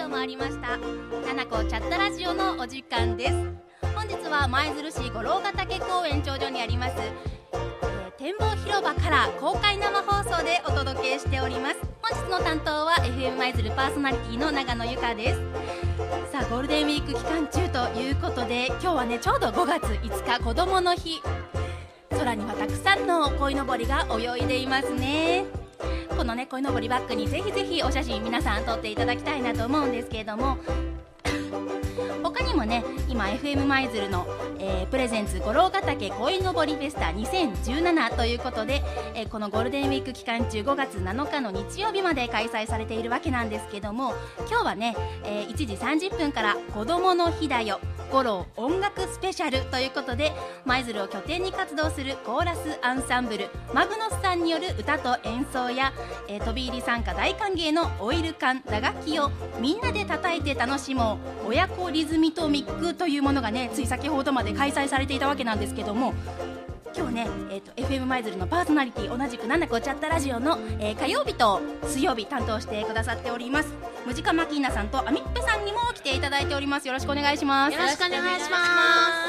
と回りました。ななこチャットラジオのお時間です。本日は舞鶴市五郎ヶ岳公園頂上にあります、展望広場から公開生放送でお届けしております。本日の担当は FM 舞鶴パーソナリティの長野由香です。さあ、ゴールデンウィーク期間中ということで、今日はねちょうど5月5日こどもの日。空にはたくさんの鯉のぼりが泳いでいますね。このね鯉のぼりバックにぜひぜひお写真皆さん撮っていただきたいなと思うんですけれども他にもね今 FM 舞鶴の、プレゼンツ五郎ヶ岳鯉のぼりフェスタ2017ということで、このゴールデンウィーク期間中5月7日の日曜日まで開催されているわけなんですけども、今日はね、1時30分から子どもの日だよ五郎音楽スペシャルということで、舞鶴を拠点に活動するコーラスアンサンブルマグノスさんによる歌と演奏や、飛び入り参加大歓迎のオイル缶打楽器をみんなで叩いて楽しもう親子リズミトミックというものがねつい先ほどまで開催されていたわけなんですけども、今日ね、FM 舞鶴のパーソナリティ同じくななこチャットラジオの、火曜日と水曜日担当してくださっておりますムジカマキーナさんとアミッペさんにも来ていただいております。よろしくお願いします。 よろしくお願いします。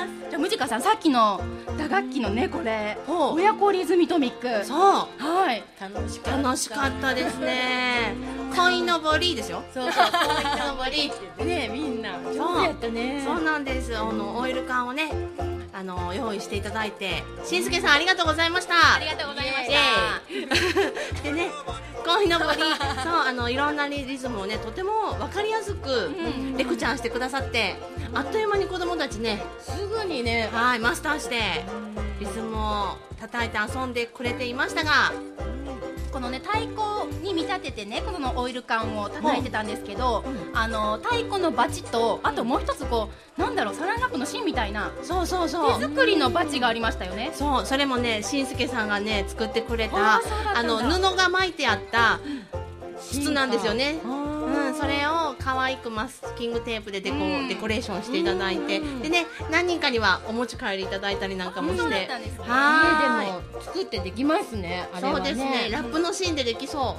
じゃあムジカさん、さっきの打楽器のねこれ親子リズミトミック、 そう、 はい、 楽しかったですね。鯉のぼりですよ。 そうそう、鯉のぼりってね、みんな上手やったね。 そうなんです。オイル缶をね用意していただいて、しんすけさんありがとうござざいました。 ありがとうございましたでね、鯉のぼりそういろんなリズムをねとても分かりやすくレクチャーしてくださって、あっという間に子供たちねすぐにね、 はい、マスターしてリズムを叩いて遊んでくれていましたが、 このね太鼓に見立ててねこのオイル缶を叩いてたんですけど、太鼓のバチとあともう一つこうなんだろうサランラップの芯みたいなそう手作りのバチがありましたよね。 そう、それもねしんすけさんがね作ってくれた布が巻いてあった筒なんですよね。それを可愛くマスキングテープでデコレーションしていただいて、でね何人かにはお持ち帰りいただいたりなんかもして、 そうだったんですね。 家でも作ってできますね。あれはね、 そうですね、ラップの芯でできそう、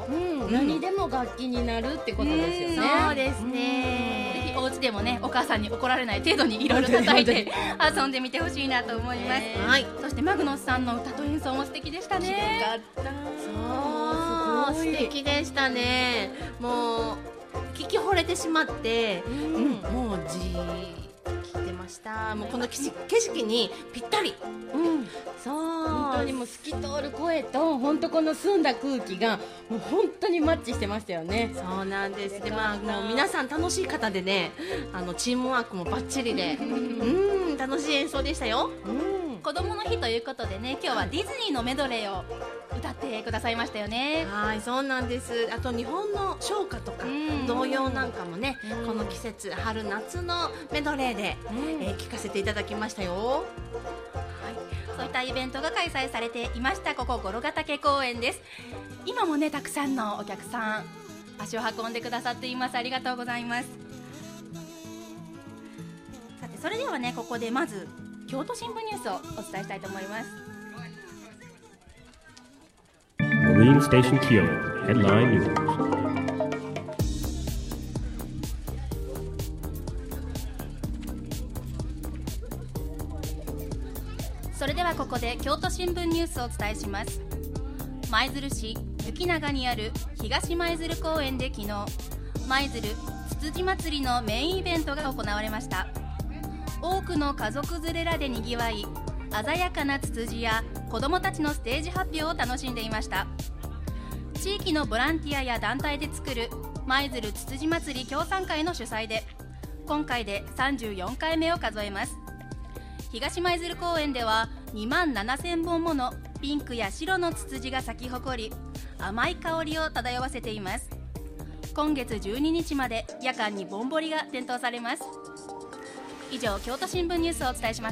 何でも楽器になるってことですよね。 そうですね。 ぜひお家でもねお母さんに怒られない程度にいろいろ叩いて遊んでみてほしいなと思います。 はい。 そしてマグノスさんの歌と演奏も素敵でしたね。 よかった。 そう、素敵でしたね。もう聞き惚れてしまって、もうじー聞いてました。もうこの景色にぴったり。そう、 本当にもう透き通る声と本当この澄んだ空気がもう本当にマッチしてましたよね。 そうなんです。でもう皆さん楽しい方でね、チームワークもバッチリで、楽しい演奏でしたよ。 子供の日ということでね今日はディズニーのメドレーを歌ってくださいましたよね。 はい、そうなんです。あと日本の唱歌とか童謡なんかもね、この季節春夏のメドレーで、聞かせていただきましたよ。 そういったイベントが開催されていましたここ五郎ヶ岳公園です。今もねたくさんのお客さん足を運んでくださっています。ありがとうございます。さてそれではねここでまず京都新聞ニュースをお伝えしたいと思います。 Marine Station Kyoto Headline News。 それではここで京都新聞ニュースをお伝えします。舞鶴市雪長にある東舞鶴公園で昨日舞鶴つつじ祭りのメインイベントが行われました。多くの家族連れらでにぎわい鮮やかなツツジや子どもたちのステージ発表を楽しんでいました。地域のボランティアや団体で作る舞鶴つつじ祭り協賛会の主催で今回で34回目を数えます。東舞鶴公園では2万7000本ものピンクや白のツツジが咲き誇り甘い香りを漂わせています。今月12日まで夜間にぼんぼりが点灯されます。以上京都新聞ニュースをお伝えしました。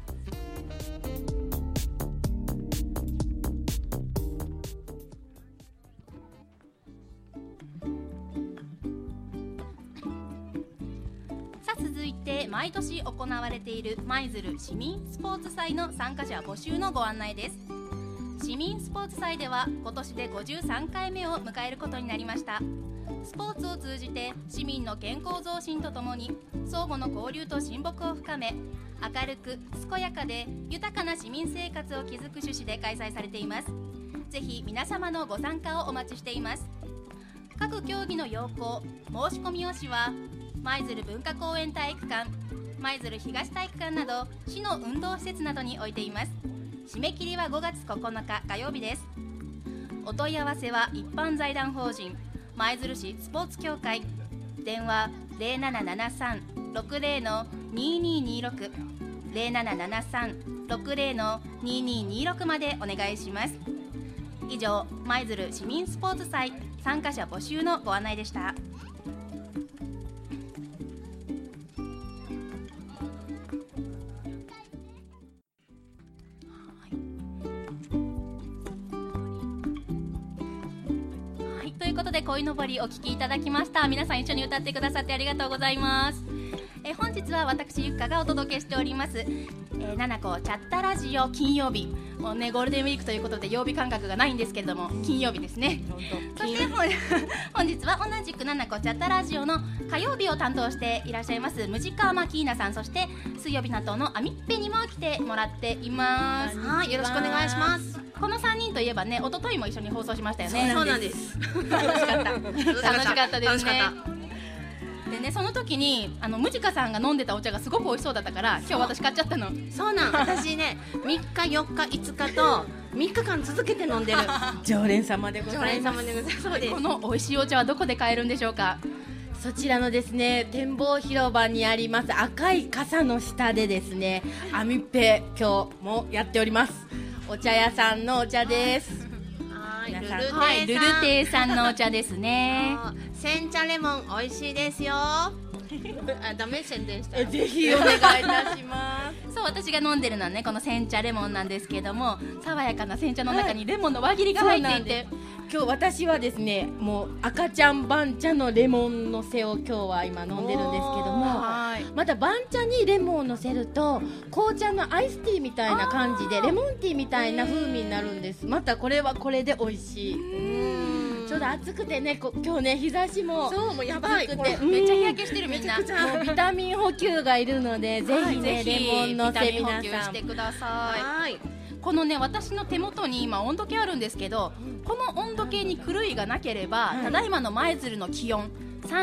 続いて毎年行われている舞鶴市民スポーツ祭の参加者募集のご案内です。市民スポーツ祭では今年で53回目を迎えることになりました。 スポーツを通じて市民の健康増進とともに相互の交流と親睦を深め、明るく健やかで豊かな市民生活を築く趣旨で開催されています。ぜひ皆様のご参加をお待ちしています。各競技の要項、申し込み用紙は舞鶴文化公園体育館、舞鶴東体育館など市の運動施設などに置いています。締め切りは5月9日火曜日です。お問い合わせは一般財団法人舞鶴市スポーツ協会、電話 0773-60-2226 0773-60-2226 までお願いします。以上、舞鶴市民スポーツ祭参加者募集のご案内でした。ということで、鯉のぼりお聴きいただきました。皆さん一緒に歌ってくださってありがとうございます。本日は私ゆっかがお届けしております、ななこチャッタラジオ金曜日、もうねゴールデンウィークということで曜日感覚がないんですけれども、金曜日ですね。そして本日は同じくななこチャッタラジオの火曜日を担当していらっしゃいますムジカマキーナさん、そして水曜日担当のアミッペにも来てもらっています。 はい、よろしくお願いします。 この3人といえばね、一昨日も一緒に放送しましたよね。 そうなんです。 楽しかった楽しかったですね。 楽しかった。 でね、その時にムジカさんが飲んでたお茶がすごく美味しそうだったから、今日私買っちゃったの。 そうなん、私ね3日4日5日と3日間続けて飲んでる常連様でございます。 常連様でございます。そうです。 この美味しいお茶はどこで買えるんでしょうか。 そちらのですね、展望広場にあります赤い傘の下でですね、アミッペ今日もやっております。お茶屋さんのお茶です。 ルルはい、ルルテイさんのお茶ですね。 煎茶レモン美味しいですよ。あ、ダメ、宣伝したらぜひお願いいたします。 そう、私が飲んでるのはね、この煎茶レモンなんですけども、爽やかな煎茶の中にレモンの輪切りが入っていて、 今日私はですね、もう赤ちゃん番茶のレモンのせを今日は今飲んでるんですけども、また番茶にレモンをのせると紅茶のアイスティーみたいな感じでレモンティーみたいな風味になるんです。またこれはこれで美味しい。ちょうど暑くてね、今日ね日差しもそう、もうやばい、 めっちゃ日焼けしてるみんな。 もうビタミン補給がいるので、ぜひね、レモンのせビタミン補給皆さんしてください。 はい。 このね、私の手元に今温度計あるんですけど、この温度計に狂いがなければ、ただいまの舞鶴の気温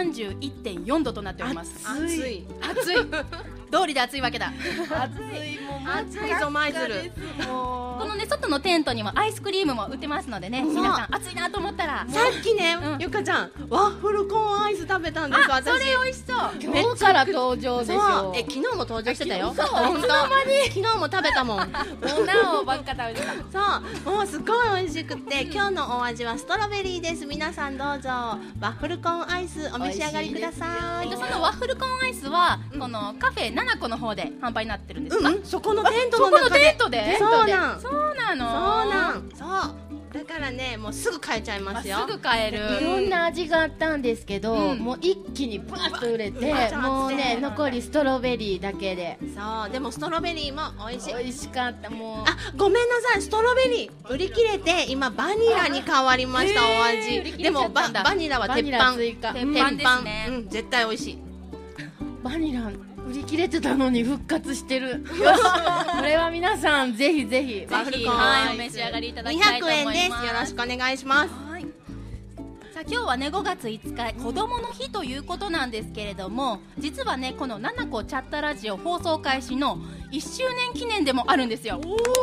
31.4 度となっております。 暑い通りで暑いわけだ。 暑いぞ舞鶴。 このね、外のテントにもアイスクリームも売ってますのでね、皆さん暑いなと思ったら、 さっきね、ゆかちゃんワッフルコーンアイス食べたんです。 あ、それ美味しそう。 今日から登場でしょ。 昨日も登場してたよ。 そう、 本当。昨日も食べたもん。 もうなおばっか食べてた。 そう、もうすごい美味しくて、今日のお味はストロベリーです。皆さんどうぞワッフルコーンアイスお召し上がりください。 そのワッフルコーンアイスは、このカフェななこの方で販売になってるんですか。 そこのテントそこのの中で。 テントで。 そうなの。 そうだからね、もうすぐ買えちゃいますよ。 すぐ買える。 いろんな味があったんですけど、もう一気にバーッと売れて、もうね残りストロベリーだけで。 そう、でもストロベリーも美味しい。 美味しかった。もうごめんなさい、ストロベリー売り切れて今バニラに変わりました。お味でもバニラは鉄板。 鉄板ですね。 絶対美味しい。 バニラ売り切れてたのに復活してる。よし、これは皆さんぜひぜひワッフルコーンはい、お召し上がりいただきたいと思います。 200円です。よろしくお願いします。 さあ、今日はね5月5日子どもの日ということなんですけれども、実はねこのななこチャットラジオ放送開始の1周年記念でもあるんですよ。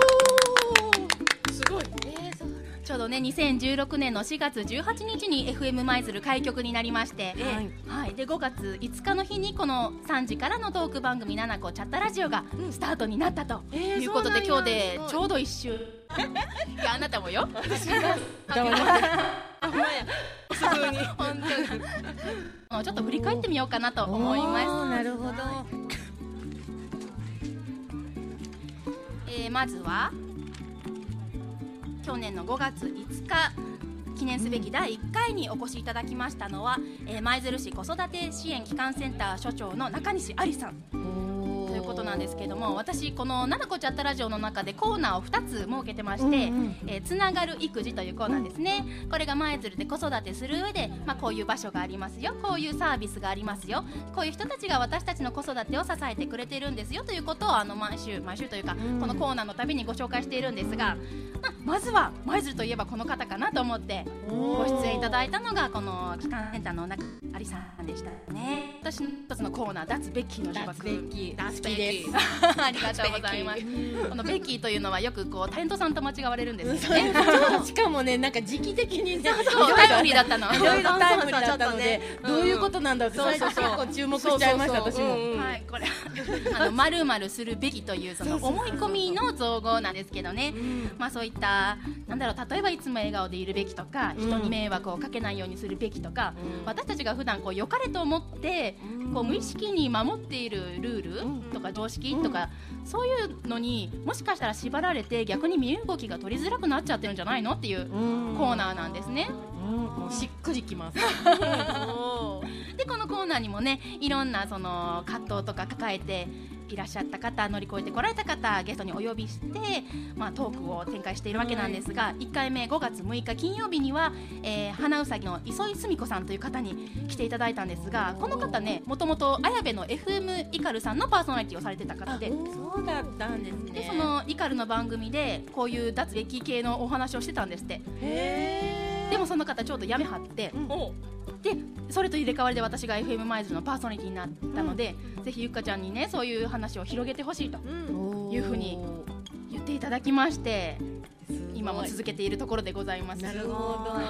すごい。 ちょうどね2016年の4月18日に FM 舞鶴開局になりまして、で5月5日の日にこの3時からのトーク番組ななこチャットラジオがスタートになったということで、今日でちょうど1周。いや、あなたもよ。私がすぐに本当にちょっと振り返ってみようかなと思います。 なるほど。 まずは去年の5月5日記念すべき第1回にお越しいただきましたのは、舞鶴市子育て支援機関センター所長の中西ありさんというこことなんですけども、私このななこチャットラジオの中でコーナーを2つ設けてまして、つながる育児というコーナーですね。これが舞鶴で子育てする上で、こういう場所がありますよ、こういうサービスがありますよ、こういう人たちが私たちの子育てを支えてくれてるんですよということを毎週というか、このコーナーのたびにご紹介しているんですが、まずは舞鶴といえばこの方かなと思ってご出演いただいたのがこの機関センターの中ありさんでしたね。私の一つのコーナー、脱ベッキーの呪縛、 好きですありがとうございます。このベッキーというのはよくこうタレントさんと間違われるんですよね。 しかもね、なんか時期的にね、 タイムリーだったの、 いろいろタイムリーだったので、どういうことなんだって最初結構注目しちゃいました、私も。 はい、これ〇〇するべきというその思い込みの造語なんですけどね。そういった例えばいつも笑顔でいるべきとか、人に迷惑をかけないようにするべきとか、私たちが普段こう良かれと思ってこう無意識に守っているルールとか常識とか、そういうのにもしかしたら縛られて逆に身動きが取りづらくなっちゃってるんじゃないのっていうコーナーなんですね。 しっくりきます。 でこのコーナーにもね、いろんなその葛藤とか抱えていらっしゃった方、乗り越えてこられた方ゲストにお呼びして、トークを展開しているわけなんですが、1回目5月6日金曜日には、花うさぎの磯井澄子さんという方に来ていただいたんですが、この方ね、もともと綾部の FM イカルさんのパーソナリティをされてた方で、 そうだったんですね。 でそのイカルの番組でこういう脱ベッキー系のお話をしてたんですって。でもその方ちょうど辞めはって、でそれと入れ替わりで私が FM 舞鶴のパーソナリティになったので、ぜひゆっかちゃんにね、そういう話を広げてほしいというふうに言っていただきまして、今も続けているところでございます。 なるほど。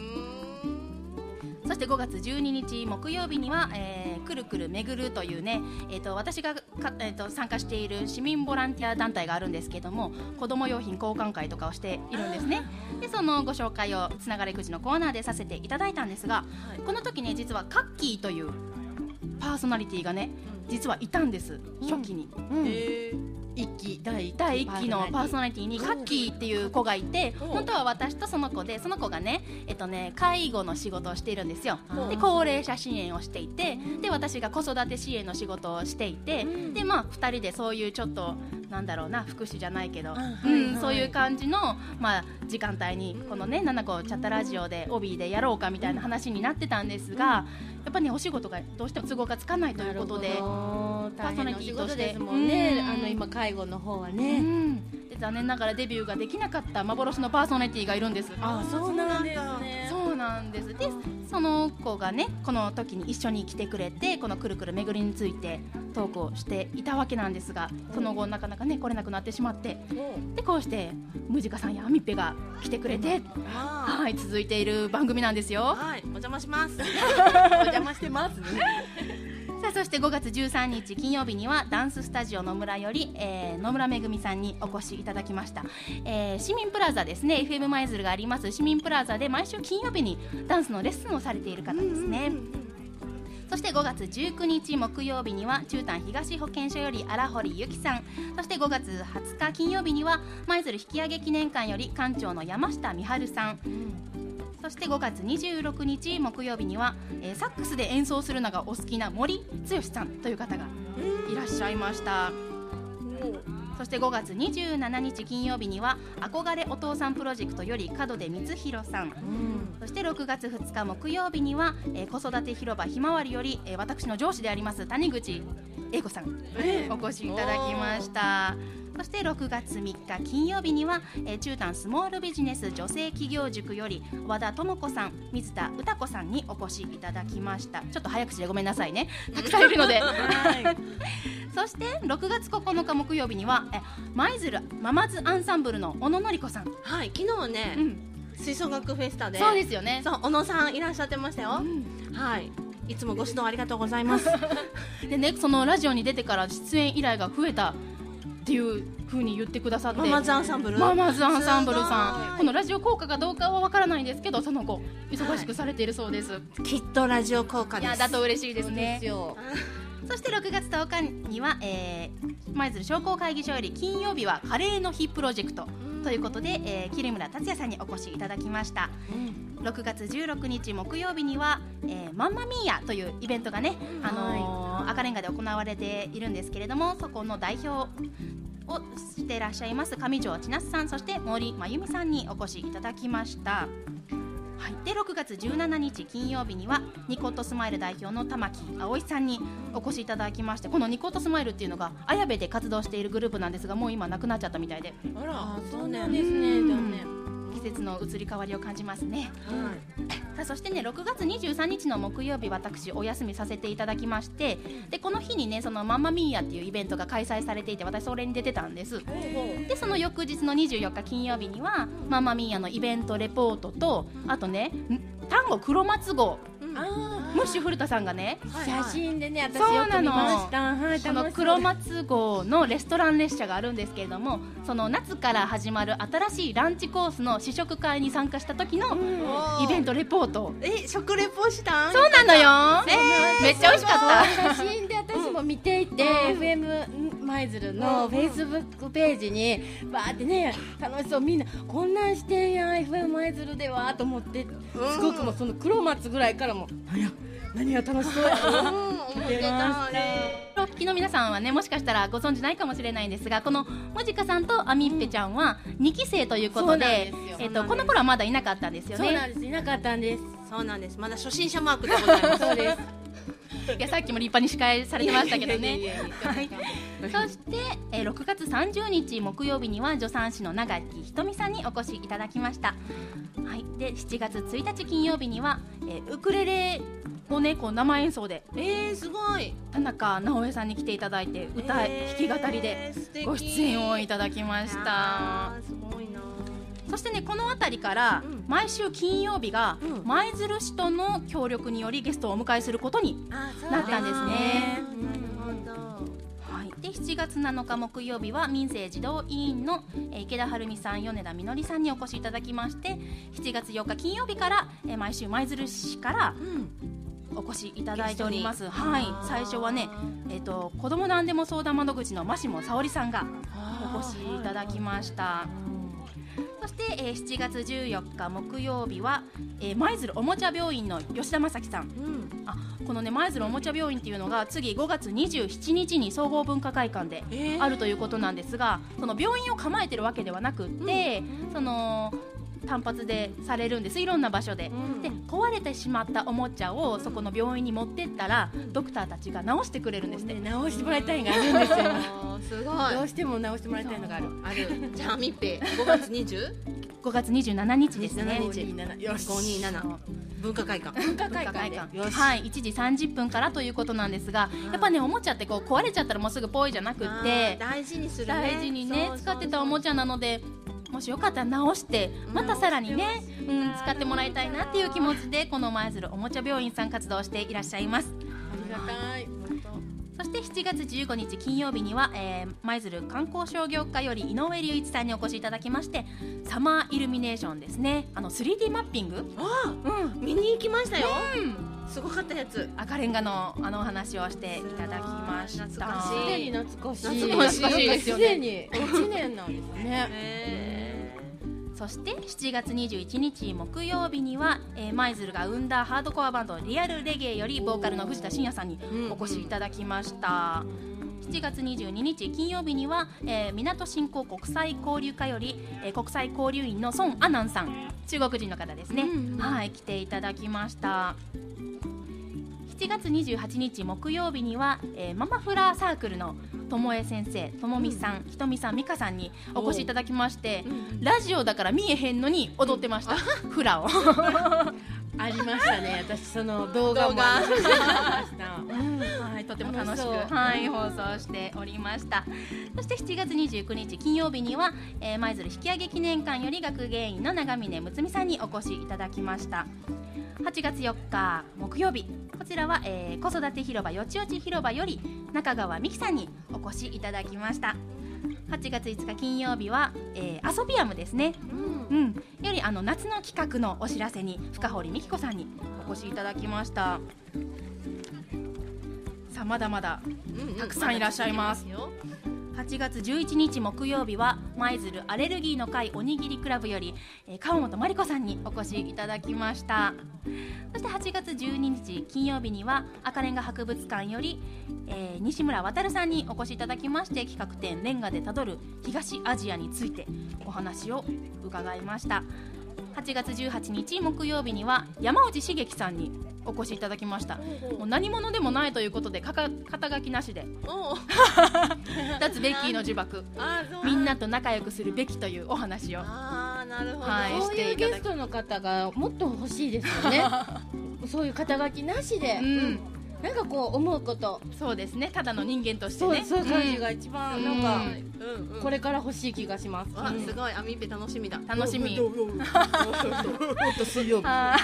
そして5月12日木曜日には、くるくるめぐるというね、私が参加している市民ボランティア団体があるんですけども、子ども用品交換会とかをしているんですね。でそのご紹介をつながれ育児のコーナーでさせていただいたんですが、この時ね、実はカッキーというパーソナリティがね、実はいたんです、初期に。第1期のパーソナリティにカッキーっていう子がいて、本当は私とその子で、その子がね、介護の仕事をしているんですよ。で高齢者支援をしていて、で私が子育て支援の仕事をしていて、で2人でそういうちょっと福祉じゃないけど、そういう感じの、時間帯にこのね、ななこチャットラジオで帯でやろうかみたいな話になってたんですが、やっぱりね、お仕事がどうしても都合がつかないということで、パーソナリティとしてですもんね、今介護の方はね、 で残念ながらデビューができなかった幻のパーソナリティがいるんです。 そうなんですね。 そうなんです。でその子がね、この時に一緒に来てくれて、このくるくるめぐりについてトークをしていたわけなんですが、その後なかなかね来れなくなってしまって、でこうしてムジカさんやアミッペが来てくれて、はい、続いている番組なんですよ。 はい、お邪魔します。 お邪魔してますね。 さあ、そして5月13日金曜日にはダンススタジオ野村より、野村めぐみさんにお越しいただきました。市民プラザですね、 FM 舞鶴があります市民プラザで毎週金曜日にダンスのレッスンをされている方ですね。そして5月19日木曜日には中丹東保健所より荒堀由紀さん、そして5月20日金曜日には舞鶴引き上げ記念館より館長の山下美春さん、そして5月26日木曜日には、サックスで演奏するのがお好きな森剛さんという方がいらっしゃいました。そして5月27日金曜日には憧れお父さんプロジェクトより門出光弘さん、そして6月2日木曜日には、子育て広場ひまわりより、私の上司であります谷口英子さん、お越しいただきました。そして6月3日金曜日には、中丹スモールビジネス女性企業塾より和田智子さん、水田歌子さんにお越しいただきました。ちょっと早口でごめんなさいね、たくさんいるのでそして6月9日木曜日には舞鶴ママズアンサンブルの小野典子さん、 はい、昨日ね、吹奏楽フェスタで、 そうですよね、 そう小野さんいらっしゃってましたよ、はい、いつもご指導ありがとうございますでね、そのラジオに出てから出演依頼が増えたっていう風に言ってくださって、 ママズアンサンブルさん、このラジオ効果かどうかはわからないんですけど、その後忙しくされているそうです、 きっとラジオ効果です。 いやだと嬉しいですね。 そそして6月10日には、舞鶴商工会議所より金曜日はカレーの日プロジェクトということで、桐村達也さんにお越しいただきました。6月16日木曜日には、マンマミーヤというイベントがね、赤レンレンガで行われているんですけれども、そこの代表をしていらっしゃいます上条千夏さん、そして森真由美さんにお越しいただきました。はい、で6月17日金曜日にはニコットスマイル代表の玉木葵さんにお越しいただきまして、このニコットスマイルっていうのが綾部で活動しているグループなんですが、もう今なくなっちゃったみたいで、 あら、そうなんですね。残念。 季節の移り変わりを感じますね。さあそしてね、6月23日の木曜日、私お休みさせていただきまして、でこの日にね、そのマンマミーヤっていうイベントが開催されていて、私それに出てたんです。でその翌日の24日金曜日にはマンマミーヤのイベントレポートと、あとね丹後黒松号、ムッシュ古田さんがね、 写真でね、私よく見ました。はい、 その黒松号のレストラン列車があるんですけれども、その夏から始まる新しいランチコースの試食会に参加した時のイベントレポート。 食レポしたん？ そうなのよ。めっちゃ美味しかった。 写真で私も見ていて、FM 舞鶴のフェイスブックページにバーってね、楽しそう、みんなこんなんしてんや FM 舞鶴ではと思って、すごくもうその黒松ぐらいからも何が楽しそうやな思ってたね。 お聞きの皆さんはね、もしかしたらご存知ないかもしれないんですが、このもじかさんとあみっぺちゃんは2期生ということで、この頃はまだいなかったんですよね。 そうなんです、いなかったんです。 そうなんです、まだ初心者マークでございます。 そうです。 いや、さっきも立派に司会されてましたけどね。そして、6月30日木曜日には助産師の長木ひとみさんにお越しいただきました。はい、で7月1日金曜日には、ウクレレをね、こう生演奏ですごい田中直江さんに来ていただいて、弾き語りでご出演をいただきました。 すごいな。 そしてね、この辺りから毎週金曜日が舞鶴市との協力によりゲストをお迎えすることになったんですね。はい、で7月7日木曜日は民生児童委員の池田晴美さん、米田みのりさんにお越しいただきまして、7月8日金曜日から毎週舞鶴市からお越しいただいております。はい、最初はね、子どもなんでも相談窓口の真下沙織さんがお越しいただきました。そして、7月14日木曜日は舞鶴おもちゃ病院の吉田正樹さん、このね舞鶴おもちゃ病院っていうのが次5月27日に総合文化会館であるということなんですが、その病院を構えてるわけではなくって、その単発でされるんです。いろんな場所で、で壊れてしまったおもちゃをそこの病院に持ってったらドクターたちが直してくれるんですね。 直してもらいたいのがあるんですよ。 すごい。 どうしても直してもらいたいのがある。 じゃあみっぺ5月20？ 5月27日ですね。 527文化会館。 はい、1時30分からということなんですが、やっぱねおもちゃってこう壊れちゃったらもうすぐポイじゃなくって大事にするね。 大事にね使ってたおもちゃなので、もしよかったら直してまたさらにね、使ってもらいたいなっていう気持ちでこの舞鶴おもちゃ病院さん活動していらっしゃいます。 ありがたい。 そして7月15日金曜日には、舞鶴観光商業課より井上隆一さんにお越しいただきまして、サマーイルミネーションですね、3D マッピング、 見に行きましたよ。すごかったやつ。 赤レンガのお話をしていただきました。 すでに懐かしい。 懐かしいですよね。 すでに1年なんですね。 そして7月21日木曜日には、舞鶴が生んだハードコアバンドリアルレゲエよりボーカルの藤田真也さんにお越しいただきました。7月22日金曜日には、港振興国際交流課より、国際交流員の孫阿南さん、中国人の方ですね、はい、来ていただきました。7月28日木曜日には、ママフラーサークルのともえ先生、ともみさん、ひとみさん、みかさんにお越しいただきまして、ラジオだから見えへんのに踊ってました、フラをありましたね。私その動画もありました。 はい、とても楽しく、はい、放送しておりました。そして7月29日金曜日には、舞鶴引き上げ記念館より学芸員の長峰睦美さんにお越しいただきました。8月4日木曜日、こちらは、子育て広場よちよち広場より中川美希さんにお越しいただきました。8月5日金曜日は、遊びやむですね、より夏の企画のお知らせに深堀美希子さんにお越しいただきました。さあまだまだたくさんいらっしゃいます。 8月11日木曜日は舞鶴アレルギーの会おにぎりクラブより、川本真理子さんにお越しいただきました。そして8月12日金曜日には赤レンガ博物館より、西村渉さんにお越しいただきまして、企画展レンガでたどる東アジアについてお話を伺いました。8月18日木曜日には山内茂樹さんにお越しいただきました。もう何者でもないということで肩書きなしで脱ベッキーの呪縛、みんなと仲良くするべきというお話を、 なるほど、 そういうゲストの方がもっと欲しいですよねそういう肩書きなしで、なんかこう思うこと、 そうですね、ただの人間としてね、 そういう感じが一番なんか、これから欲しい気がします。 すごい、アミーペ楽しみだ。 楽しみ。 もっと水曜日何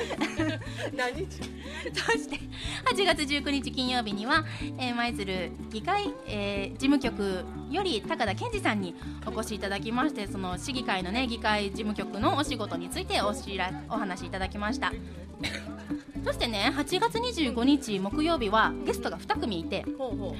そして8月19日金曜日には、舞鶴議会、事務局より高田健二さんにお越しいただきまして、その市議会のね議会事務局のお仕事についてお話いただきました。そしてね、8月25日木曜日はゲストが2組いて、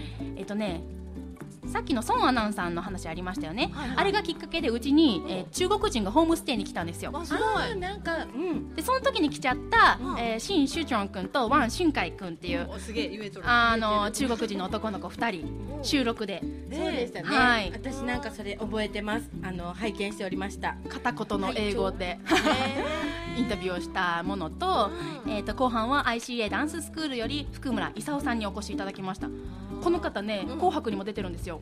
さっきの孫アナウンサーの話ありましたよね、あれがきっかけでうちに、中国人がホームステイに来たんですよ。 すごい、 なんか、 でその時に来ちゃった、シン・シュチョン君とワン・シュンカイ君っていうすげえ言えとる、 中国人の男の子2人収録で、 そうでしたね、 はい、 私なんかそれ覚えてます。拝見しておりました。 片言の英語で、インタビューをしたものと、後半は ICA ダンススクールより福村勲さんにお越しいただきました。この方ね、紅白にも出てるんですよ。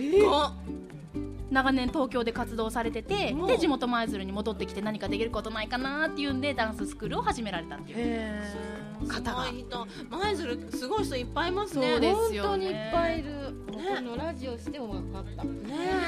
長年東京で活動されてて、で地元舞鶴に戻ってきて何かできることないかなっていうんでダンススクールを始められたっていう方が、 舞鶴すごい人いっぱいいますね。 そうですよね、 本当にいっぱいいる。このラジオしても分かったね。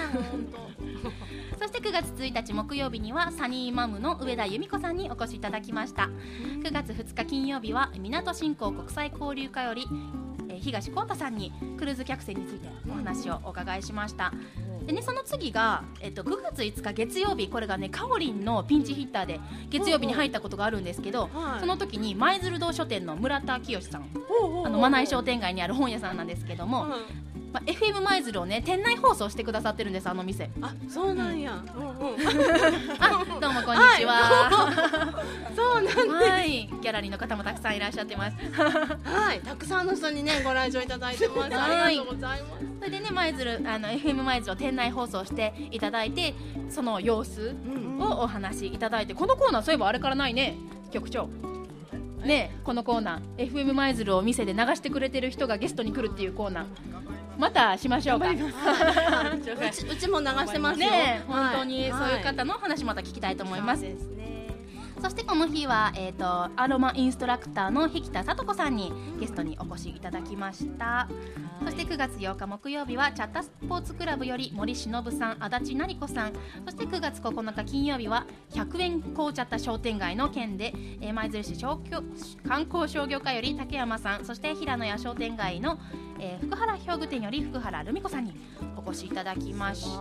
そして9月1日木曜日にはサニーマムの上田由美子さんにお越しいただきました。9月2日金曜日は港振興国際交流課より東光太さんにクルーズ客船についてお話をお伺いしました。でね、その次が、9月5日月曜日、これがねカオリンのピンチヒッターで月曜日に入ったことがあるんですけど、その時に舞鶴堂書店の村田清さん、真内商店街にある本屋さんなんですけども、FM 舞鶴をね店内放送してくださってるんです、あの店。 あ、そうなんや。 あ、どうもこんにちは。 そうなんです。 はい、ギャラリーの方もたくさんいらっしゃってます。 はい、たくさんの人にねご来場いただいてます。ありがとうございます。 それでね、舞鶴FM 舞鶴を店内放送していただいて、その様子をお話しいただいて、このコーナーそういえばあれからないね、局長。ね、このコーナー FM 舞鶴を店で流してくれてる人がゲストに来るっていうコーナー、またしましょうか。 うちも流してますよ。 ね、本当にそういう方の話また聞きたいと思います。そしてこの日は、アロマインストラクターの引田聡子さんにゲストにお越しいただきました。そして9月8日木曜日はチャッタスポーツクラブより森忍さん、足立成子さん、そして9月9日金曜日は100円紅茶った商店街の件で、舞鶴市観光商業課より竹山さん、そして平野屋商店街の、福原表具店より福原留美子さんにお越しいただきました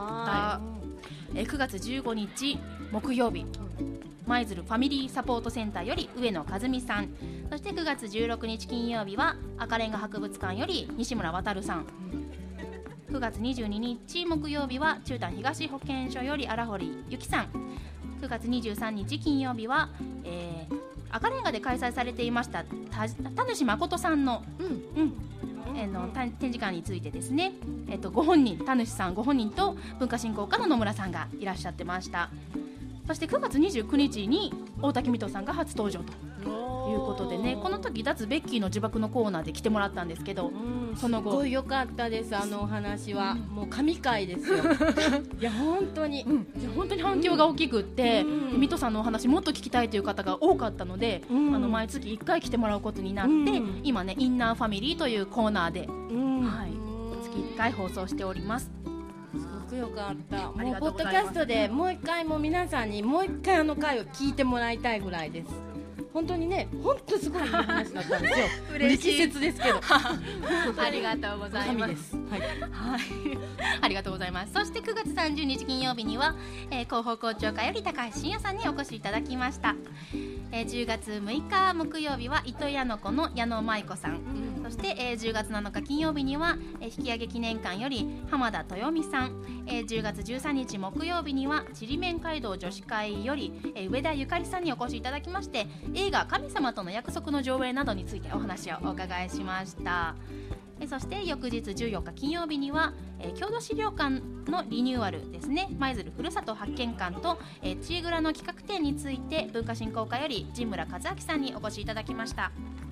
。9月15日木曜日、舞鶴ファミリーサポートセンターより上野和美さん、そして9月16日金曜日は赤レンガ博物館より西村渉さん、9月22日木曜日は中丹東保健所より荒堀由紀さん、9月23日金曜日は、赤レンガで開催されていました田主誠さんの、展示館についてですね、ご本人、田主さんご本人と文化振興課の野村さんがいらっしゃってました。そして9月29日に大滝水戸さんが初登場ということでね、この時脱ベッキーの呪縛のコーナーで来てもらったんですけど、その後すごい良かったです。あのお話はもう神回ですよ。いや本当に、 本当に反響が大きくって、水戸さんのお話もっと聞きたいという方が多かったので、毎月1回来てもらうことになって、今ねインナーファミリーというコーナーで、月1回放送しております。 すごく良かった。もうポッドキャストでもう一回も皆さんにもう一回あの回を聞いてもらいたいぐらいです。本当にね、本当すごいいい話だったんですよ。 嬉しい。 力説ですけど。 ありがとうございます。 はい。 ありがとうございます。そして9月30日金曜日には、広報校長課より高橋真也さんにお越しいただきました。10月6日木曜日は糸屋の子の矢野舞子さん、そしして、10月7日金曜日には、引き上げ記念館より浜田豊美さん、10月13日木曜日にはちりめん街道女子会より、上田ゆかりさんにお越しいただきまして、映画神様との約束の上映などについてお話をお伺いしました。そして翌日14日金曜日には、郷土資料館のリニューアルですね、舞鶴ふるさと発見館と、知恵蔵の企画展について文化振興課より神村和明さんにお越しいただきました。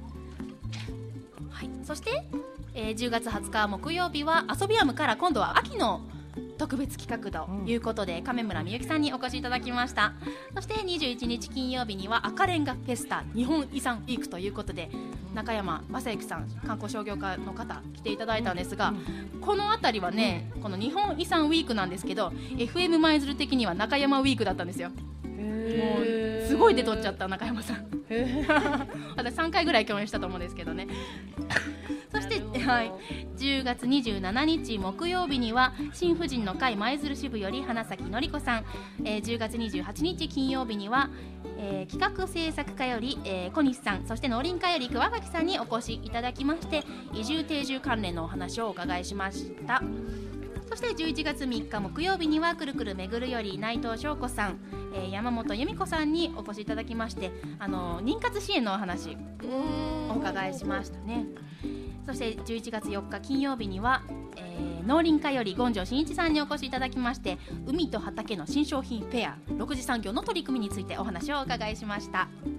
はい、そして、10月20日木曜日は遊びアムから今度は秋の特別企画ということで、亀村みゆきさんにお越しいただきました。そして21日金曜日には赤レンガフェスタ日本遺産ウィークということで、中山正幸さん観光商業課の方来ていただいたんですが、この辺りはね、この日本遺産ウィークなんですけど、FM 舞鶴的には中山ウィークだったんですよ。もうすごい出とっちゃった中山さん私3回ぐらい共演したと思うんですけどねそして、はい、10月27日木曜日には新婦人の会舞鶴支部より花咲のり子さん、10月28日金曜日には、企画制作課より、小西さん、そして農林課より桑垣さんにお越しいただきまして、移住定住関連のお話をお伺いしました。そして11月3日木曜日にはくるくるめぐるより内藤翔子さん、山本由美子さんにお越しいただきまして、妊活支援のお話お伺いしましたね。そして11月4日金曜日には、農林課より権城真一さんにお越しいただきまして、海と畑の新商品フェア6次産業の取り組みについてお話をお伺いしました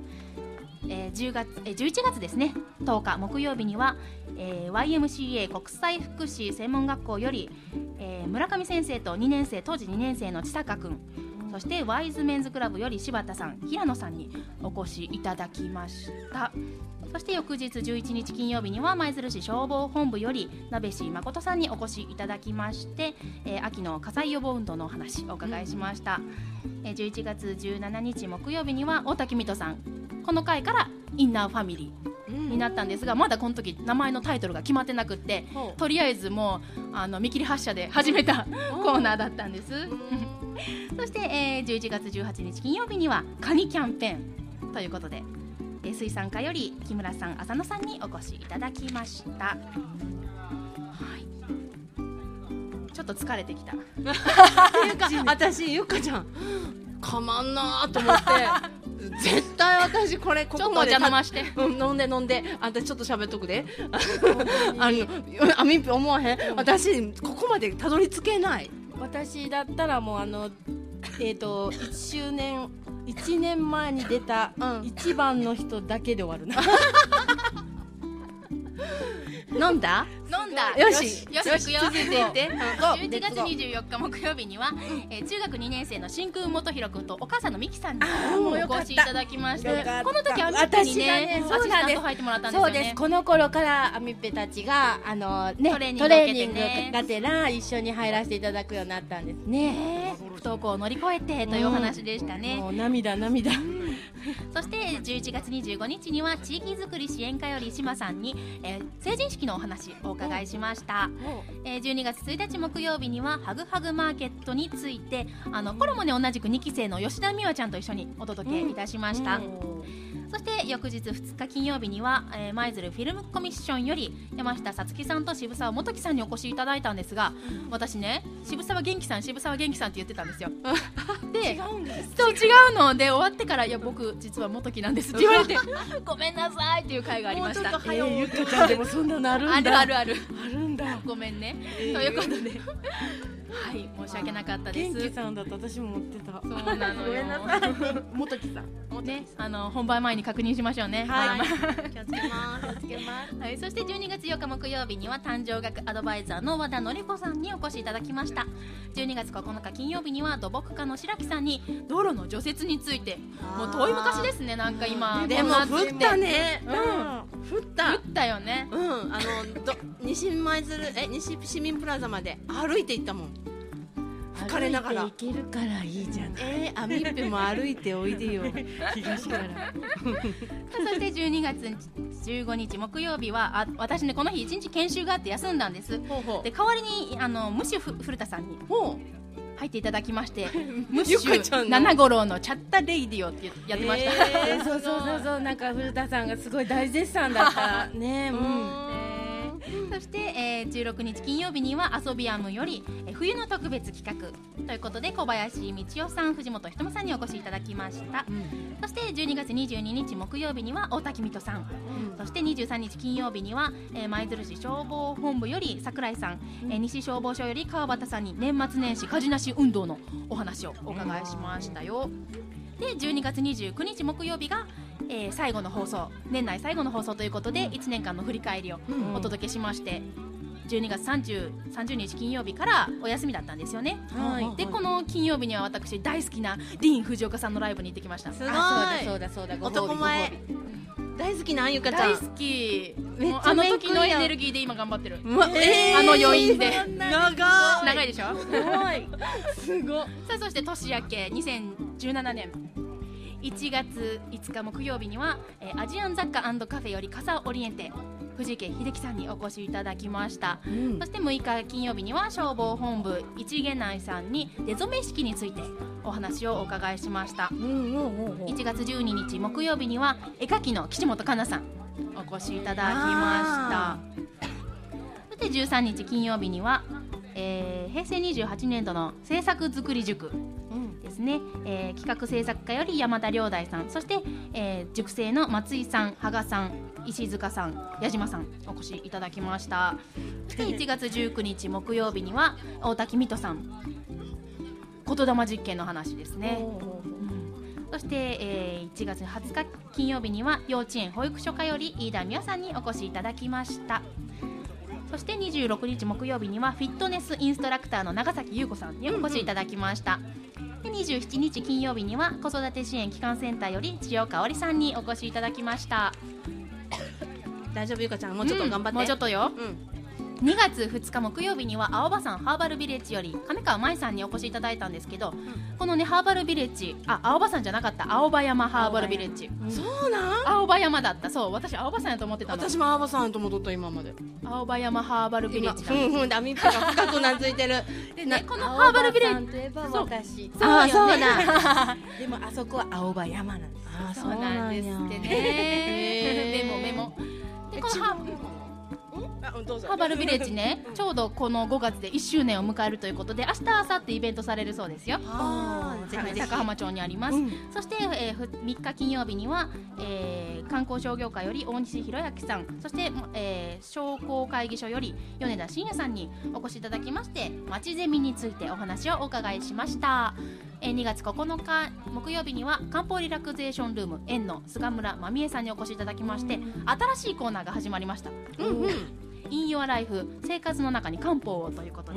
。11月ですね10日木曜日には、YMCA 国際福祉専門学校より、村上先生と当時2年生の千坂くん、そしてワイズメンズクラブより柴田さん、平野さんにお越しいただきました。そして翌日11日金曜日には舞鶴市消防本部より鍋師誠さんにお越しいただきまして、秋の火災予防運動のお話をお伺いしました。11月17日木曜日には大滝水戸さん、この回からインナーファミリーになったんですが、まだこの時名前のタイトルが決まってなくって、とりあえずもう見切り発車で始めたコーナーだったんですそして、11月18日金曜日にはカニキャンペーンということで、水産課より木村さん、浅野さんにお越しいただきました。はい、ちょっと疲れてきた私ゆかちゃんかまんなと思って絶対私これここまでちょっとお茶飲まして、 飲んで私ちょっと喋っとくでみっぴ思わへん、私ここまでたどり着けない。 私だったらもう1年前に出た一番の人だけで終わるな飲んだよし行くよ。 続いていって 11月24日木曜日には、中学2年生の真空元弘君とお母さんの美希さんにお越しいただきまして、この時アミッペにねアシスタント入ってもらったんですよね。 そうです、この頃からアミッペたちがトレーニングがてら一緒に入らせていただくようになったんですね。 不登校を乗り越えてというお話でしたね。 もう涙そして11月25日には地域づくり支援課より島さんに、成人式のお話をお伺いしました。12月1日木曜日にはハグハグマーケットについてこれもね同じく2期生の吉田美和ちゃんと一緒にお届けいたしました。そして翌日2日金曜日には、舞鶴フィルムコミッションより山下さつきさんと渋沢元樹さんにお越しいただいたんですが、私ね渋沢元気さんって言ってたんですよで違うんです。そう違うので終わってから、いや僕実は元樹なんですって言われてごめんなさいっていう回がありました。 ゆっかちゃんでもそんなのあるんだあるんだごめんね、ということではい、申し訳なかったです。 元気さんだと私も持ってた。 そうなのよ。 ごめんなさい。元木さん。 ね、本番前に確認しましょうね。 はい。気をつけます。 はい、そして12月4日木曜日には誕生学アドバイザーの和田典子さんにお越しいただきました。12月9日金曜日には土木課の白木さんに道路の除雪について、もう遠い昔ですね。なんか今でも降ったね。降ったよね。 西市民プラザまで歩いて行ったもん。吹かれながら歩いて行けるからいいじゃん。 アミッペも歩いておいでよ東からそして12月15日木曜日は私ねこの日1日研修があって休んだんです。で代わりにムッシュ古田さんに入っていただきましてムッシュ7五郎のチャッタレイディオってやってました。 そうなんか古田さんがすごい大絶賛だったね。 そして、16日金曜日にはアソビアムより、冬の特別企画ということで小林道夫さん、藤本ひともさんにお越しいただきました、そして12月22日木曜日には大滝水戸さん、そして23日金曜日には、舞鶴市消防本部より桜井さん、西消防署より川端さんに年末年始火事なし運動のお話をお伺いしましたよ。で12月29日木曜日が、最後の放送、年内最後の放送ということで1年間の振り返りをお届けしまして、12月 30日金曜日からお休みだったんですよね、でこの金曜日には私大好きなディーン・藤岡さんのライブに行ってきました。 すごい。 そうだ男前大好きなゆかちゃん。 大好き。 めっちゃあの時のエネルギーで今頑張ってる。 あの余韻で長いでしょ。 すごい。 さあそして年明け2017年1月5日木曜日には、アジアン雑貨&カフェよりカサオリエンテ藤池秀樹さんにお越しいただきました、そして6日金曜日には消防本部一元内さんに出初め式についてお話をお伺いしました、1月12日木曜日には絵描きの岸本香奈さんお越しいただきました。そして13日金曜日には、平成28年度の制作作り塾ですね、企画制作課より山田良大さん、そして、塾生の松井さん、羽賀さん、石塚さん、矢島さんお越しいただきました。そして1月19日木曜日には大滝水戸さん、言霊実験の話ですね。そして、1月20日金曜日には幼稚園保育所課より飯田美和さんにお越しいただきました。そして26日木曜日にはフィットネスインストラクターの長崎優子さんにお越しいただきました、で27日金曜日には子育て支援機関センターより千代香織さんにお越しいただきました。 大丈夫ゆかちゃん、もうちょっと頑張って、 もうちょっとよ、2月2日木曜日には青葉山ハーバルビレッジより亀川舞さんにお越しいただいたんですけど、このねハーバルビレッジ、青葉山じゃなかった、青葉山ハーバルビレッジ、 そうなん。 青葉山だった。そう、私青葉山やと思ってたの。 私も青葉さんと戻った今まで。 青葉山ハーバルビレッジだ、 ダミップが深くなついてるでね、このハーバルビレッジといえば私。 あ、そうだ。 でもあそこは青葉山なんです。 あ、 そうなんですってね。メモでこのハーバルビレッジね、ちょうどこの5月で1周年を迎えるということで、明日明後日イベントされるそうですよ。 ぜひぜひ高浜町にあります、そして、3日金曜日には、観光商業会より大西博明さん、そして、商工会議所より米田真也さんにお越しいただきまして、町ゼミについてお話をお伺いしました。2月9日木曜日には漢方リラクゼーションルーム園の菅村真美恵さんにお越しいただきまして、新しいコーナーが始まりました。インヨアライフ、生活の中に漢方をということで、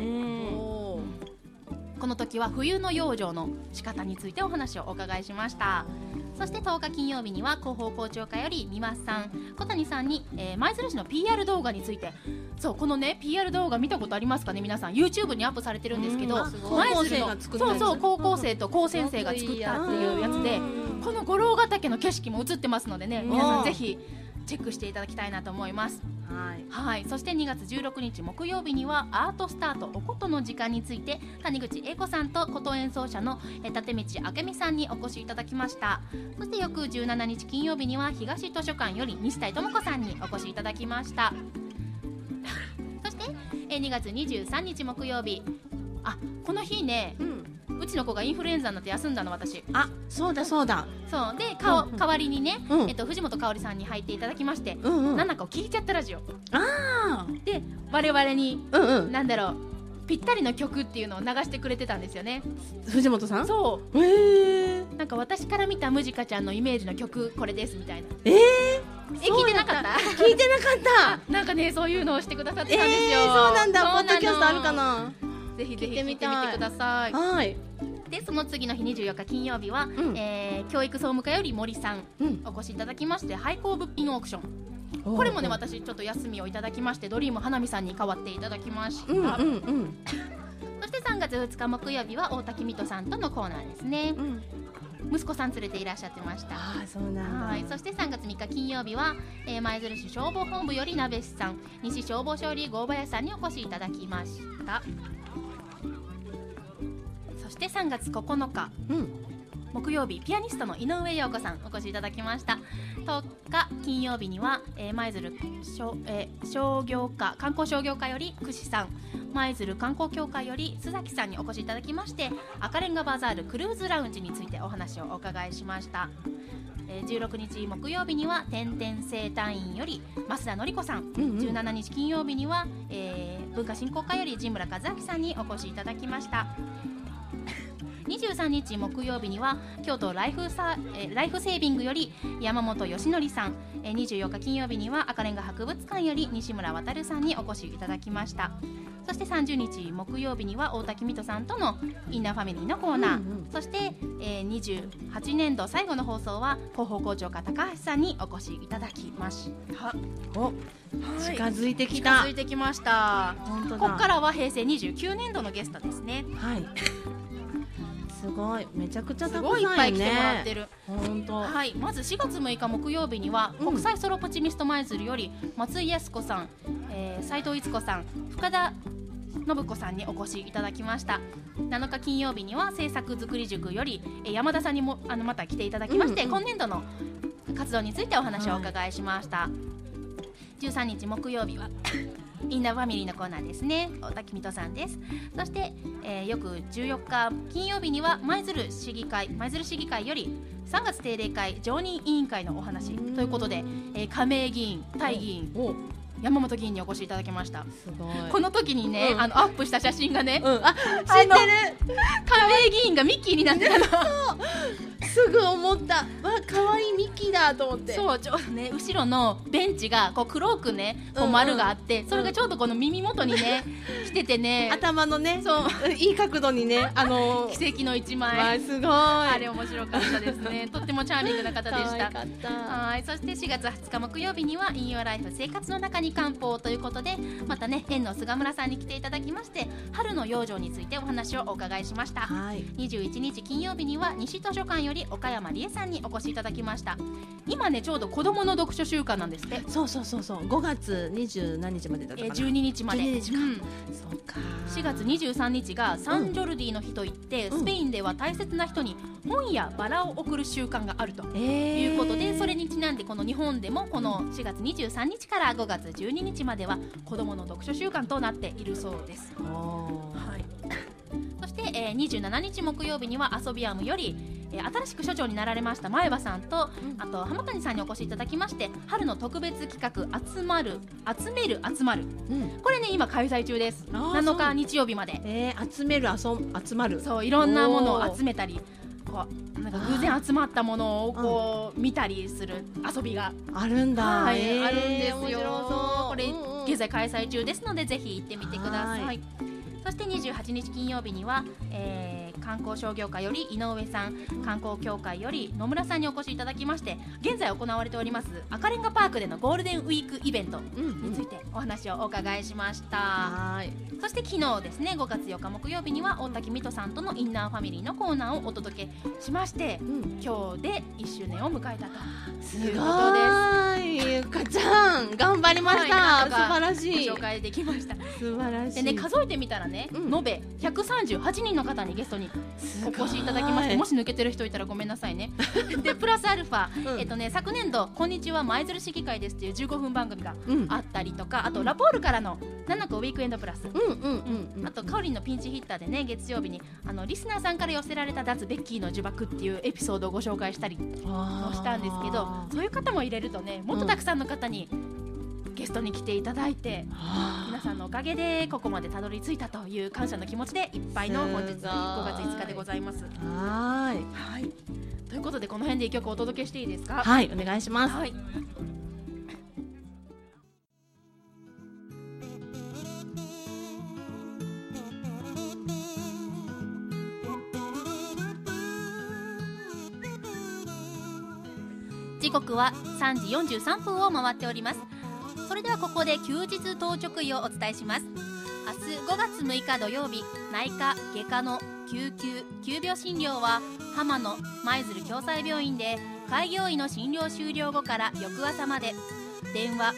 この時は冬の養生の仕方についてお話をお伺いしました。そして10日金曜日には広報校長課より三輪さん、小谷さんに、舞鶴市の PR 動画について、そうこのね PR 動画見たことありますかね皆さん。 YouTube にアップされてるんですけど、舞鶴の高校生と高専生が作ったっていうやつで、この五郎ヶ岳の景色も映ってますのでね、皆さんぜひチェックしていただきたいなと思います。はい、そして2月16日木曜日にはアートスタートおことの時間について、谷口英子さんと琴演奏者の立道明美さんにお越しいただきました。そして翌17日金曜日には東図書館より西谷智子さんにお越しいただきましたそして2月23日木曜日、この日ね、うちの子がインフルエンザになって休んだの私。 そうだそうだ。 そうで、代わりにね、藤本香織さんに入っていただきまして、なんだかを聞いちゃったラジオで我々に、なんだろう、ぴったりの曲っていうのを流してくれてたんですよね、 藤本さん。 そう、なんか私から見たムジカちゃんのイメージの曲これですみたいな。聞いてなかった？ 聞いてなかった。 なんかね、そういうのをしてくださってたんですよ。 そうなんだ。ポッドキャストあるかな。 ぜひぜひ聞いてみてください。 はい。 でその次の日24日金曜日は、教育総務課より森さん、お越しいただきまして、廃校物品オークション、これもね私ちょっと休みをいただきまして、ドリーム花見さんに代わっていただきました。そして3月2日木曜日は大滝水戸さんとのコーナーですね。息子さん連れていらっしゃってました。 そうなんだ。 そして3月3日金曜日は、舞鶴市消防本部より鍋師さん、西消防署より郷林さんにお越しいただきました。そして3月9日、 木曜日ピアニストの井上陽子さんお越しいただきました。10日金曜日には舞鶴商業科観光商業科より久志さん、舞鶴観光協会より須崎さんにお越しいただきまして、赤レンガバザールクルーズラウンジについてお話をお伺いしました。16日木曜日には天々生誕院より増田典子さん、17日金曜日には、文化振興課より神村和明さんにお越しいただきました。23日木曜日には京都ライフセービングより山本義則さん、24日金曜日には赤レンガ博物館より西村航さんにお越しいただきました。そして30日木曜日には大滝水戸さんとのインナーファミリーのコーナー、そして、28年度最後の放送は広報校長課高橋さんにお越しいただきました。 近づいてきた。 近づいてきました。 本当だ。 ここからは平成29年度のゲストですね。 はい。すごい、めちゃくちゃたくさんすごいいっぱい来てもらってる。 本当。 はい、まず4月6日木曜日には、国際ソロポチミスト舞鶴より松井康子さん、斉藤逸子さん、深田信子さんにお越しいただきました。7日金曜日には制作作り塾より山田さんにもまた来ていただきまして、今年度の活動についてお話をお伺いしました。13日木曜日はインナーファミリーのコーナーですね。大滝水戸さんです。そして、翌14日金曜日には舞鶴市議会より3月定例会常任委員会のお話ということで、亀井議員、対議員、山本議員にお越しいただきました。 すごい。 この時にね、アップした写真がね、 知ってる。 亀井議員がミッキーになってたの。 すぐ思った。可愛いミッキーだと思って。 そう、ちょうどね、後ろのベンチがこう黒くね、こう丸があって、それがちょうどこの耳元にね、来ててね、 頭のね、 そういい角度にね、 奇跡の一枚。 すごい。 あれ面白かったですね。とってもチャーミングな方でした。 はい。 そして4月20日木曜日にはインヨアライフ生活の中に漢方ということで、またね、園の菅村さんに来ていただきまして、春の養生についてお話をお伺いしました。 はい。 21日金曜日には西図書館より岡山理恵さんにお越しいただきました。今ね、ちょうど子どもの読書週間なんですって。 そう5月20何日までだったかな。 12日まで。 12日か。そうか。 4月23日がサンジョルディの日といって、スペインでは大切な人に本やバラを贈る習慣があるということで、それにちなんでこの日本でもこの4月23日から5月12日までは子どもの読書週間となっているそうです。はい。そして、27日木曜日には遊びアムより新しく所長になられました前葉さんと、あと浜谷さんにお越しいただきまして、春の特別企画集める、これね今開催中です。7日日曜日まで。 集める集まる。 そう、いろんなものを集めたり、こうなんか偶然集まったものをこう見たりする遊びがあるんだ。 はい、あるんですよ。 面白そう。 これ現在開催中ですので、ぜひ行ってみてください。そして28日金曜日には、観光商業会より井上さん、観光協会より野村さんにお越しいただきまして、現在行われております赤レンガパークでのゴールデンウィークイベントについてお話をお伺いしました。 はい。 そして昨日ですね、5月4日木曜日には大滝水戸さんとのインナーファミリーのコーナーをお届けしまして、今日で1周年を迎えたということです。 ゆかちゃん頑張りました。素晴らしい。 ご紹介できました。 素晴らしい。 でね、数えてみたらね、延べ138人の方にゲストにお越しいただきまして、もし抜けてる人いたらごめんなさいね。でプラスアルファ、昨年度こんにちは舞鶴市議会ですっていう15分番組があったりとか、あとラポールからの7個ウィークエンドプラス、あとカオリンのピンチヒッターでね、月曜日にリスナーさんから寄せられた脱ベッキーの呪縛っていうエピソードをご紹介したりもしたんですけど、そういう方も入れるとね、もっとたくさんの方にゲストに来ていただいて、皆さんのおかげでここまでたどり着いたという感謝の気持ちでいっぱいの本日5月5日でございます。はい。ということでこの辺で一曲お届けしていいですか？ はい、お願いします。 はい。時刻は3時43分を回っております。それではここで休日当直医をお伝えします。明日5月6日土曜日、内科外科の救病診療は浜野舞鶴共済病院で、開業医の診療終了後から翌朝まで。電話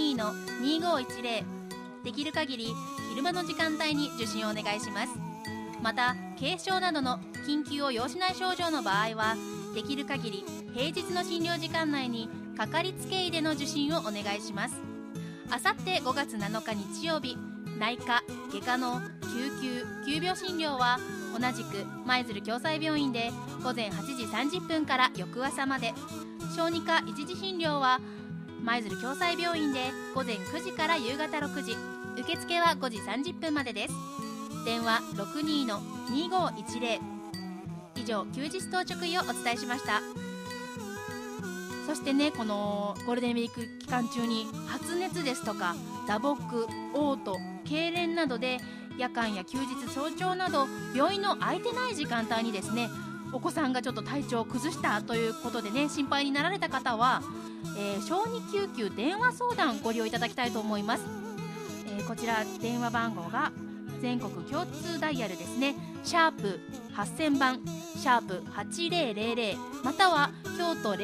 62-2510、できる限り昼間の時間帯に受診をお願いします。 また軽症などの緊急を要しない症状の場合はできる限り平日の診療時間内にかかりつけ医での受診をお願いします。あさって5月7日日曜日、内科、外科の救急・急病診療は同じく舞鶴共済病院で午前8時30分から翌朝まで、小児科一時診療は舞鶴共済病院で午前9時から夕方6時、受付は5時30分までです。電話 62-2510。 以上、休日当直医をお伝えしました。そしてね、このゴールデンウィーク期間中に発熱ですとか打撲、嘔吐、痙攣などで夜間や休日、早朝など病院の空いてない時間帯にですね、お子さんがちょっと体調を崩したということでね、心配になられた方は、小児救急電話相談ご利用いただきたいと思います。こちら電話番号が全国共通ダイヤルですね、シャープ8000番、シャープ8000、または京都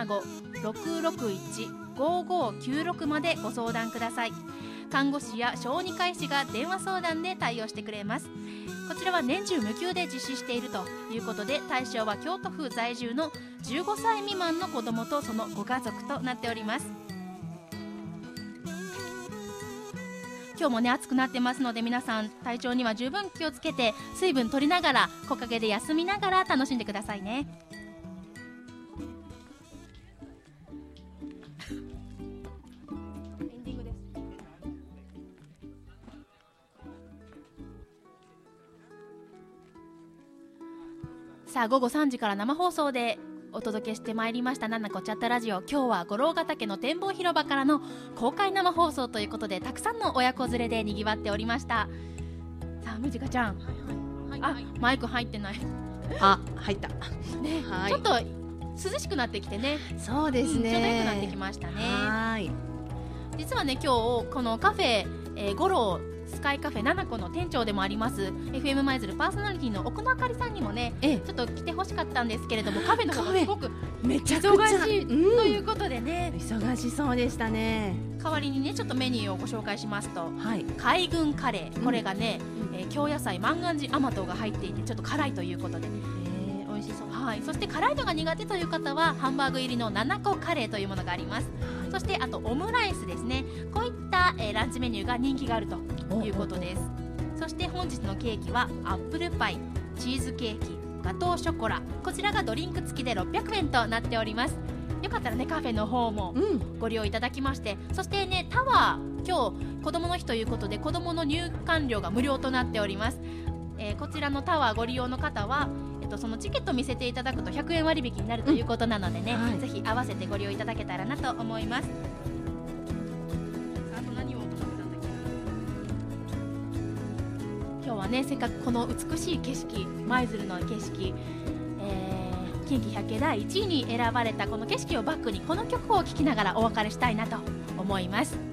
075-661-5596 までご相談ください。看護師や小児科医師が電話相談で対応してくれます。こちらは年中無休で実施しているということで、対象は京都府在住の15歳未満の子どもとそのご家族となっております。今日もね、暑くなってますので、皆さん体調には十分気をつけて、水分取りながら、木陰で休みながら楽しんでくださいね。エンディングです。さあ、午後3時から生放送でお届けしてまいりましたななこチャットラジオ。今日は五郎ヶ岳の展望広場からの公開生放送ということで、たくさんの親子連れでにぎわっておりました。さあ、むじかちゃん、マイク入ってない。 あ、入ったね、 はい、 ちょっと涼しくなってきてね。 そうですね、 ちょうど良くなってきましたね。 はい、 実はね、今日このカフェ、五郎スカイカフェ7個の店長でもあります FM 舞鶴パーソナリティの奥野あかりさんにもね、ちょっと来てほしかったんですけれども、カフェの方がすごくめちゃくちゃ忙しいということでね、 忙しそうでしたね。 代わりにね、ちょっとメニューをご紹介しますと、 はい、 海軍カレー、これがね、京野菜万願寺甘党が入っていてちょっと辛いということで、 美味しそう。 はい、そして辛いのが苦手という方はハンバーグ入りの7個カレーというものがあります。そしてあとオムライスですね、こういった、ランチメニューが人気があるということです。そして本日のケーキはアップルパイ、チーズケーキ、ガトーショコラ、こちらがドリンク付きで600円となっております。よかったらね、カフェの方もご利用いただきまして、そしてね、タワー、今日子どもの日ということで子どもの入館料が無料となっております。こちらのタワーご利用の方は、そのチケット見せていただくと100円割引になるということなのでね、 はい、 ぜひ合わせてご利用いただけたらなと思います。あと何を音が出たんだっけ。今日はね、せっかくこの美しい景色、舞鶴の景色、近畿百景第1位に選ばれたこの景色をバックにこの曲を聴きながらお別れしたいなと思います。